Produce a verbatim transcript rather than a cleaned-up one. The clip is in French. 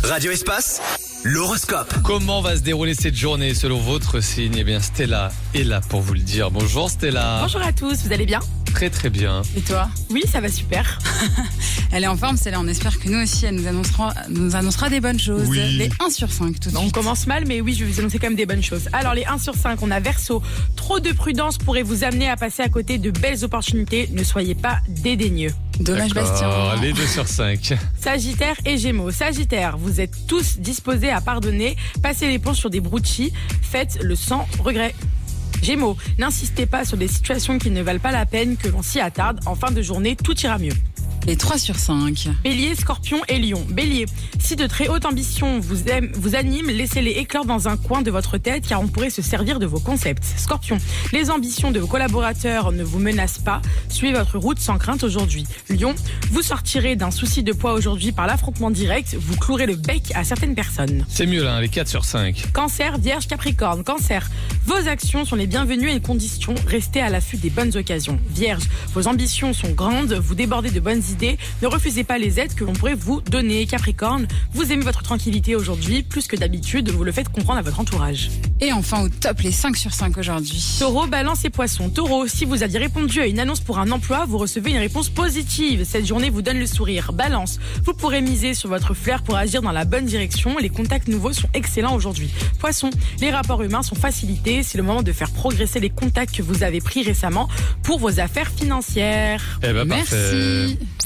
Radio Espace, l'horoscope. Comment va se dérouler cette journée selon votre signe? Eh bien, Stella est là pour vous le dire. Bonjour Stella. Bonjour à tous, vous allez bien? Très très bien. Et toi? Oui, ça va super. Elle est en forme, celle-là. On espère que nous aussi, elle nous annoncera, nous annoncera des bonnes choses. Oui. Les un sur cinq tout de On suite. commence mal, mais oui, je vais vous annoncer quand même des bonnes choses. Alors, les un sur cinq, on a Verseau. Trop de prudence pourrait vous amener à passer à côté de belles opportunités. Ne soyez pas dédaigneux. Dommage, D'accord, Bastien. les deux sur cinq. Sagittaire et Gémeaux. Sagittaire, vous êtes tous disposés à pardonner. Passez l'éponge sur des broutchis. Faites le sans regret. Gémeaux, n'insistez pas sur des situations qui ne valent pas la peine que l'on s'y attarde. En fin de journée, tout ira mieux. Les trois sur cinq. Bélier, Scorpion et Lion. Bélier, si de très hautes ambitions vous, aiment, vous animent, laissez-les éclore dans un coin de votre tête car on pourrait se servir de vos concepts. Scorpion, les ambitions de vos collaborateurs ne vous menacent pas. Suivez votre route sans crainte aujourd'hui. Lion, vous sortirez d'un souci de poids aujourd'hui par l'affrontement direct. Vous clouerez le bec à certaines personnes. C'est mieux là, les quatre sur cinq. Cancer, Vierge, Capricorne. Cancer, vos actions sont les bienvenues et les conditions. Restez à l'affût des bonnes occasions. Vierge, vos ambitions sont grandes. Vous débordez de bonnes idées. Ne refusez pas les aides que l'on pourrait vous donner. Capricorne, vous aimez votre tranquillité aujourd'hui plus que d'habitude. Vous le faites comprendre à votre entourage. Et enfin, au top, les cinq sur cinq aujourd'hui. Taureau, Balance et Poisson. Taureau, si vous aviez répondu à une annonce pour un emploi, vous recevez une réponse positive. Cette journée vous donne le sourire. Balance, vous pourrez miser sur votre flair pour agir dans la bonne direction. Les contacts nouveaux sont excellents aujourd'hui. Poisson, les rapports humains sont facilités. C'est le moment de faire progresser les contacts que vous avez pris récemment pour vos affaires financières. Eh ben, Merci. parfait.